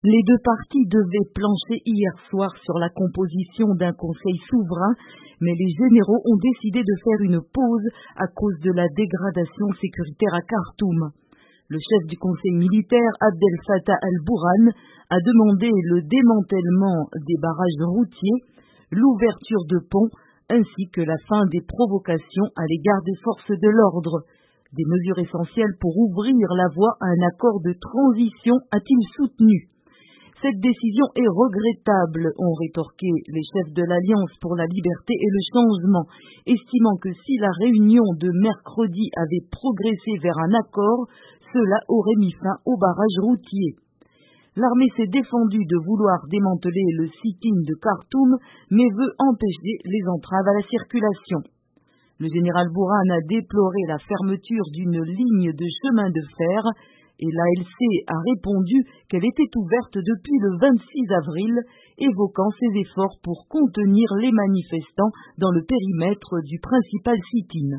Les deux parties devaient plancher hier soir sur la composition d'un conseil souverain, mais les généraux ont décidé de faire une pause à cause de la dégradation sécuritaire à Khartoum. Le chef du conseil militaire, Abdel Fattah al-Burhan, a demandé le démantèlement des barrages routiers, l'ouverture de ponts, ainsi que la fin des provocations à l'égard des forces de l'ordre. Des mesures essentielles pour ouvrir la voie à un accord de transition, a-t-il soutenu. Cette décision est regrettable, ont rétorqué les chefs de l'Alliance pour la liberté et le changement, estimant que si la réunion de mercredi avait progressé vers un accord, cela aurait mis fin au barrage routier. L'armée s'est défendue de vouloir démanteler le sit-in de Khartoum, mais veut empêcher les entraves à la circulation. Le général Burhan a déploré la fermeture d'une ligne de chemin de fer, et l'ALC a répondu qu'elle était ouverte depuis le 26 avril, évoquant ses efforts pour contenir les manifestants dans le périmètre du principal sit-in.